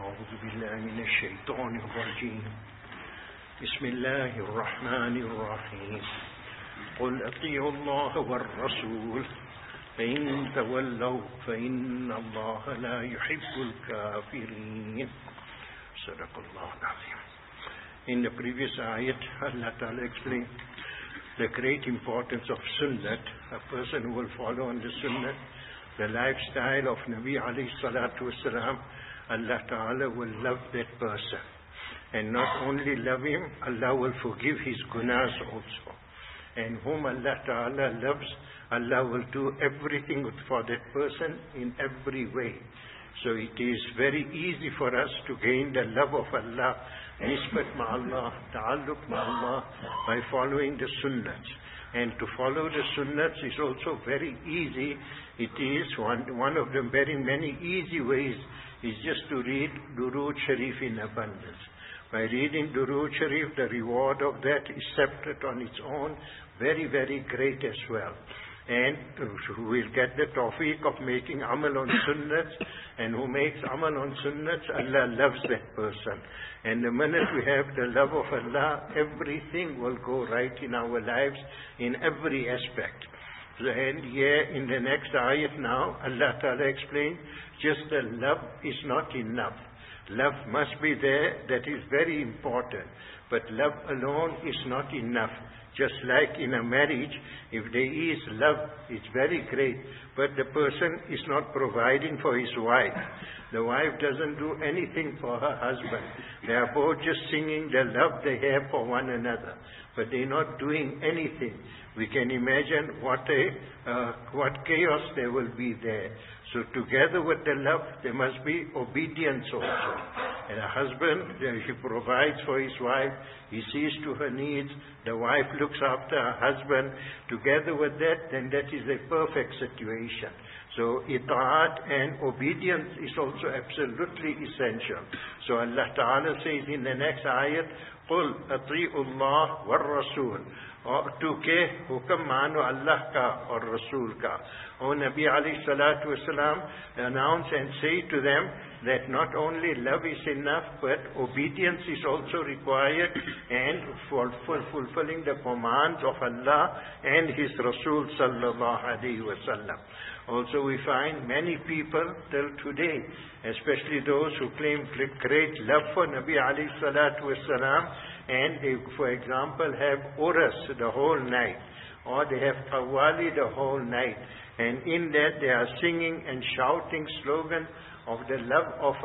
أعوذ بالله من الشيطان الرجيم بسم الله الرحمن الرحيم قل أطيعوا الله والرسول فإن تولوا فإن الله لا يحب الكافرين. صدق الله العظيم. In the previous ayat, Allah Ta'ala explained the great importance of sunnah. A person who will follow on the sunnah, the lifestyle of Nabi alayhi salatu wasalam, Allah Ta'ala will love that person. And not only love him, Allah will forgive his gunas also. And whom Allah Ta'ala loves, Allah will do everything for that person in every way. So it is very easy for us to gain the love of Allah, nisbat ma'allah, ta'alluq ma'allah, by following the sunnahs. And to follow the sunnahs is also very easy. It is one of the very many easy ways is just to read Durood Sharif in abundance. By reading Durood Sharif, the reward of that is separate on its own, very, very great as well. And who will get the tawfiq of making amal on sunnahs, and who makes amal on sunnahs, Allah loves that person. And the minute we have the love of Allah, everything will go right in our lives in every aspect. And here in the next ayat now, Allah Ta'ala explained, just the love is not enough. Love must be there, that is very important. But love alone is not enough. Just like in a marriage, if there is love, it's very great, but the person is not providing for his wife. The wife doesn't do anything for her husband. They are both just singing the love they have for one another, but they're not doing anything. We can imagine what chaos there will be there. So together with the love, there must be obedience also. And a husband, he provides for his wife, he sees to her needs, the wife looks after her husband. Together with that, then that is a perfect situation. So ita'at and obedience is also absolutely essential. So Allah Ta'ala says in the next ayat, قُلْ أَطِيعُوا اللَّهَ وَالرَّسُولَ. اور تو کہ حکم مانو اللہ کا اور رسول کا. O Nabi alayhi salatu wasalam, announce and say to them that not only love is enough, but obedience is also required, and for fulfilling the commands of Allah and His Rasul sallallahu alayhi wasallam. Also we find many people till today, especially those who claim great love for Nabi alayhi salatu wasalam, and they, for example, have Urus the whole night, or they have Qawwali the whole night, and in that they are singing and shouting slogans of the love of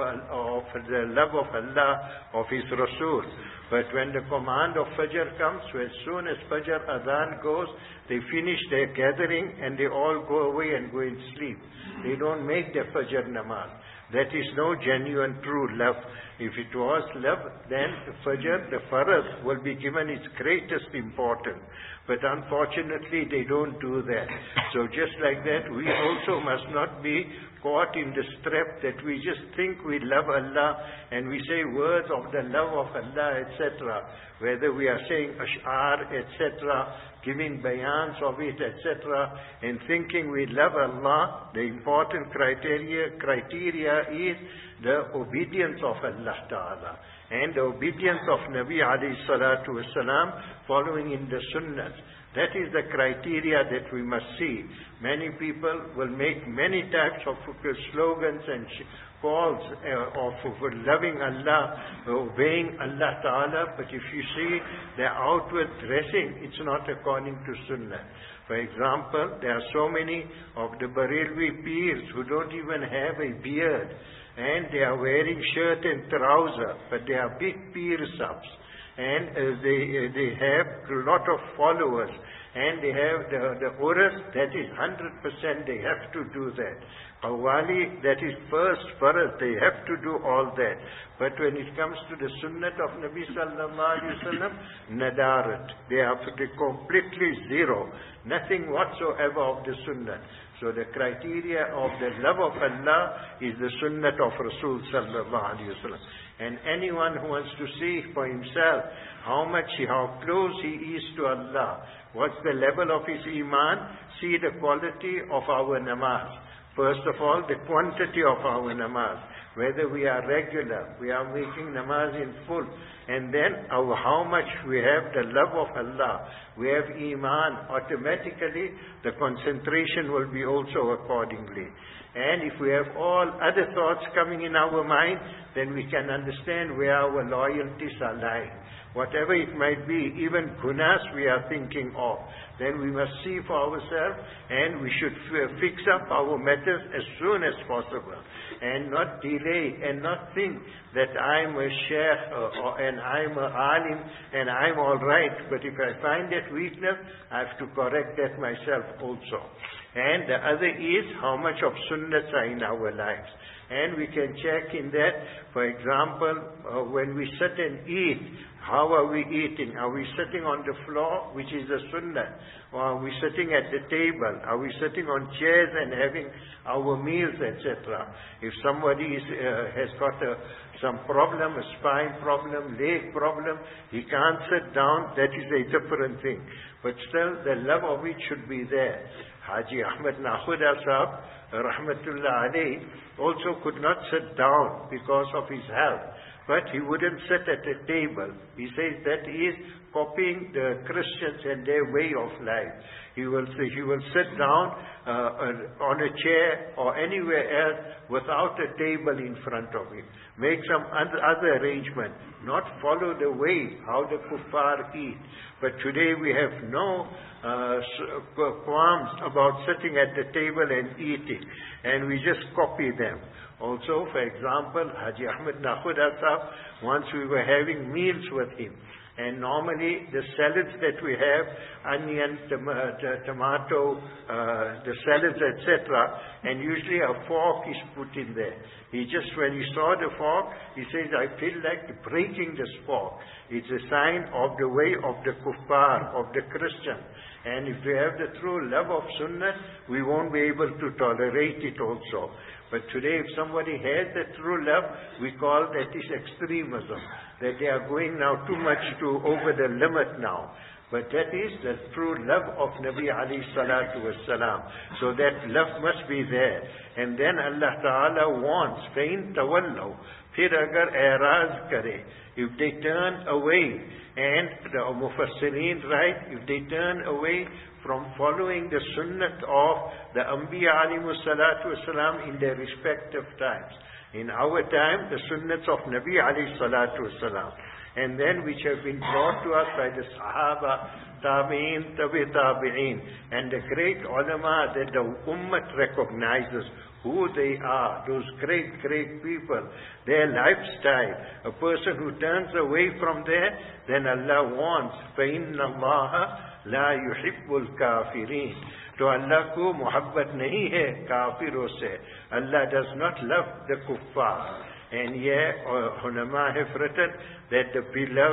Allah, of His Rasul. But when the command of Fajr comes, so as soon as Fajr Adhan goes, they finish their gathering and they all go away and go and sleep. They don't make the Fajr namaz. That is no genuine true love. If it was love, then the Fajr, the Farad, will be given its greatest importance. But unfortunately, they don't do that. So just like that, we also must not be caught in this trap that we just think we love Allah and we say words of the love of Allah, etc. Whether we are saying ash'ar, etc., giving bayans of it, etc., and thinking we love Allah, the important criteria is the obedience of Allah Ta'ala and the obedience of Nabi alayhi salatu wasalam, following in the sunnah. That is the criteria that we must see. Many people will make many types of slogans and calls of loving Allah, obeying Allah Ta'ala, but if you see their outward dressing, it's not according to Sunnah. For example, there are so many of the Barelvi peers who don't even have a beard, and they are wearing shirt and trouser, but they are big peer subs. And they have a lot of followers, and they have the urus, that is 100%, they have to do that. Qawwali, that is first farad, they have to do all that. But when it comes to the sunnah of Nabi sallallahu alayhi wa sallam, nadarat, they are completely zero, nothing whatsoever of the sunnah. So the criteria of the love of Allah is the sunnah of Rasul sallallahu alayhi wa sallam. And anyone who wants to see for himself how close he is to Allah, what's the level of his iman, see the quality of our namaz. First of all, the quantity of our namaz. whether we are regular, we are making namaz in full, and then how much we have the love of Allah, we have iman, automatically the concentration will be also accordingly. And if we have all other thoughts coming in our mind, then we can understand where our loyalties are lying. Whatever it might be, even gunas we are thinking of, then we must see for ourselves, and we should fix up our matters as soon as possible, and not delay, and not think that I'm a sheikh and I'm a alim and I'm all right, but if I find that weakness, I have to correct that myself also. And the other is how much of sunnahs are in our lives. And we can check in that, for example, when we sit and eat, how are we eating? Are we sitting on the floor, which is a sunnah? Or are we sitting at the table? Are we sitting on chairs and having our meals, etc.? If somebody has got some problem, a spine problem, leg problem, he can't sit down, that is a different thing. But still, the love of it should be there. Haji Ahmad Nakhuda Sahab, Rahmatullah alayhi, also could not sit down because of his health. But he wouldn't sit at a table. He says that he is copying the Christians and their way of life. He will sit down on a chair or anywhere else without a table in front of him. Make some other arrangement. Not follow the way how the kuffar eat. But today we have no qualms about sitting at the table and eating. And we just copy them. Also, for example, Haji Ahmad Nakhuda Sahab, once we were having meals with him. And normally the salads that we have, onion, tomato, the salads, etc. And usually a fork is put in there. When he saw the fork, he says, I feel like breaking this fork. It's a sign of the way of the kuffar, of the Christian. And if we have the true love of sunnah, we won't be able to tolerate it also. But today, if somebody has the true love, we call that is extremism. That they are going now too much over the limit now. But that is the true love of Nabi alayhi salatu wassalam. So that love must be there. And then Allah Ta'ala wants, فَإِن تَوَلَّوْا Phir agar a'raz kare, if they turn away, and the Mufassirin write, if they turn away from following the sunnah of the Anbiya alayhimu salatu wasalam in their respective times. In our time, the sunnahs of Nabi alayhi salatu wasalam, and then which have been brought to us by the Sahaba, Tabi'in, Tabi'in, and the great ulama that the Ummah recognizes who they are, those great people, their lifestyle. A person who turns away from there, then Allah warns, فَإِنَّ اللَّهَ لَا يُحِبُّ الْكَافِرِينَ. To Allah ko muhabbat nahi hai kafiron se. Allah does not love the kuffar. And here, ulama have written that the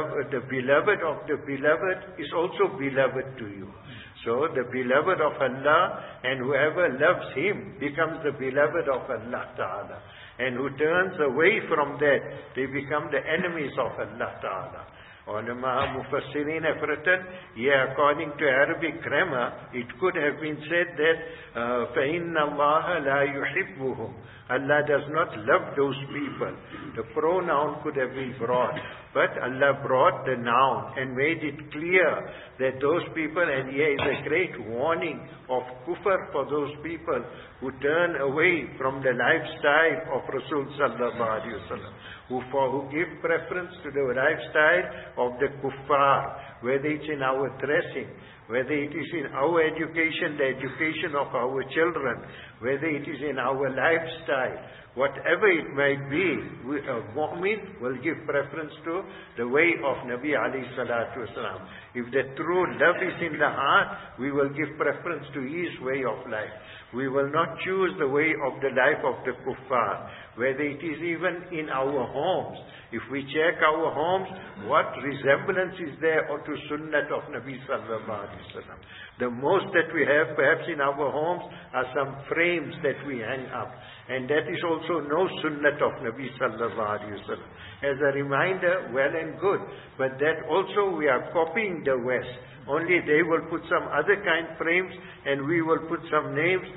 beloved of the beloved is also beloved to you. So the beloved of Allah, and whoever loves him becomes the beloved of Allah Ta'ala. And who turns away from that, they become the enemies of Allah Ta'ala. Ulama Mufassirin have written, according to Arabic grammar, it could have been said that فَإِنَّ اللَّهَ لَا يُحِبُّهُمْ. Allah does not love those people. The pronoun could have been brought, but Allah brought the noun and made it clear that those people, and here is a great warning of kufr for those people who turn away from the lifestyle of Rasul sallallahu alaihi wasallam, who give preference to the lifestyle of the kuffar, whether it's in our dressing, whether it is in our education, the education of our children, whether it is in our lifestyle, whatever it might be, a mu'min will give preference to the way of Nabi alayhi salatu wasalam. If the true love is in the heart, we will give preference to his way of life. We will not choose the way of the life of the kuffar, whether it is even in our homes. If we check our homes, what resemblance is there to Sunnat of Nabi sallallahu alaihi wasallam? The most that we have perhaps in our homes are some frames that we hang up. And that is also no Sunnat of Nabi sallallahu alaihi wasallam. As a reminder, well and good. But that also we are copying the West. Only they will put some other kind frames and we will put some names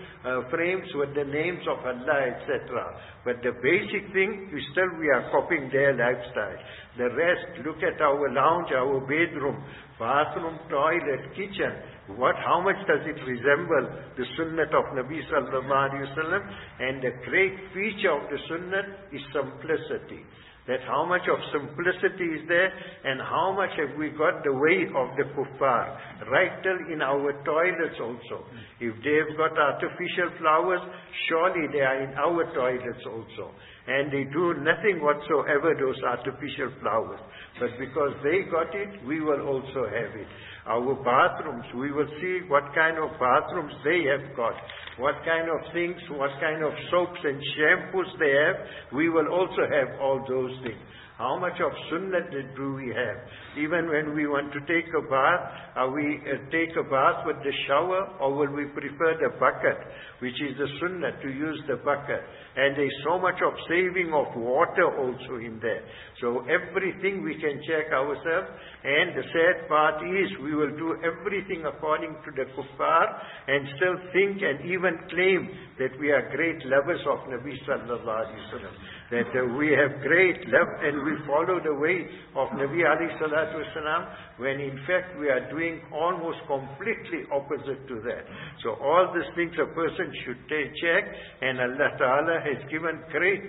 frames with the names of Allah, etc. But the basic thing is still we are copying their lifestyle. The rest, look at our lounge, our bedroom, bathroom, toilet, kitchen. How much does it resemble the sunnah of Nabi sallallahu alaihi wasallam? And the great feature of the sunnah is simplicity. That how much of simplicity is there, and how much have we got the way of the kuffar, right till in our toilets also. If they've got artificial flowers, surely they are in our toilets also. And they do nothing whatsoever, those artificial flowers. But because they got it, we will also have it. Our bathrooms, we will see what kind of bathrooms they have got. What kind of things, what kind of soaps and shampoos they have, we will also have all those things. How much of sunnah do we have? Even when we want to take a bath, we take a bath with the shower, or will we prefer the bucket, which is the sunnah, to use the bucket? And there's so much of saving of water also in there. So everything we can check ourselves. And the sad part is we will do everything according to the kuffar and still think and even claim that we are great lovers of Nabi sallallahu alaihi wasallam. That we have great love and we follow the way of Nabi alayhi salatu wasalam, when in fact we are doing almost completely opposite to that. So all these things a person should check, and Allah Ta'ala has given great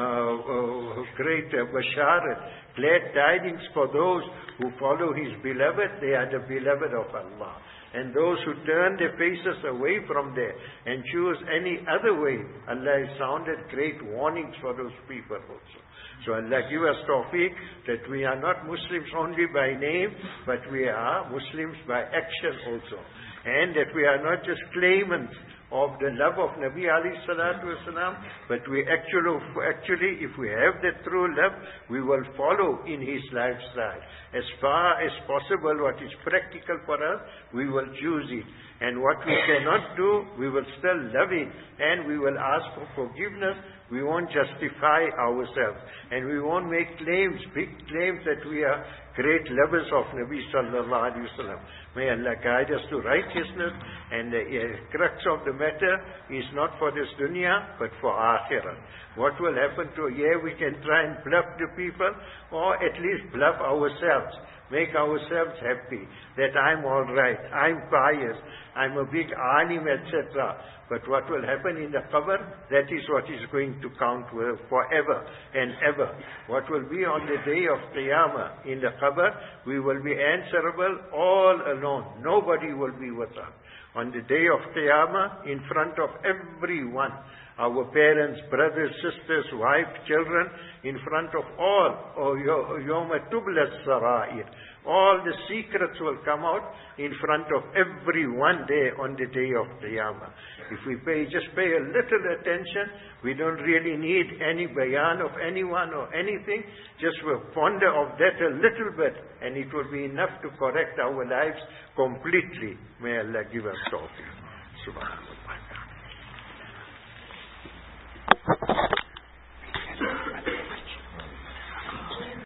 basharat, glad tidings for those who follow His beloved. They are the beloved of Allah. And those who turn their faces away from there and choose any other way, Allah has sounded great warnings for those people also. So Allah give us tawfiq that we are not Muslims only by name, but we are Muslims by action also. And that we are not just claimants of the love of Nabi alayhi salatu wasalam, but we actually, if we have that true love, we will follow in his lifestyle. As far as possible, what is practical for us, we will choose it. And what we cannot do, we will still love it, and we will ask for forgiveness. We won't justify ourselves, and we won't make claims, big claims that we are great lovers of Nabi sallallahu alaihi wasallam. May Allah guide us to righteousness, and the crux of the matter is not for this dunya, but for akhirah. What will happen to we can try and bluff the people, or at least bluff ourselves, make ourselves happy, that I'm all right, I'm pious, I'm a big alim, etc. But what will happen in the qabr, that is what is going to count forever and ever. What will be on the day of Qiyamah in the qabr, we will be answerable all alone. Nobody will be with us. On the day of Qiyamah, in front of everyone, our parents, brothers, sisters, wife, children, in front of all, Yawma Tubla Sarair. All the secrets will come out in front of everyone there on the day of Qiyamah. If we just pay a little attention, we don't really need any bayan of anyone or anything. Just ponder of that a little bit, and it will be enough to correct our lives completely. May Allah give us tawfiq. Subhanallah.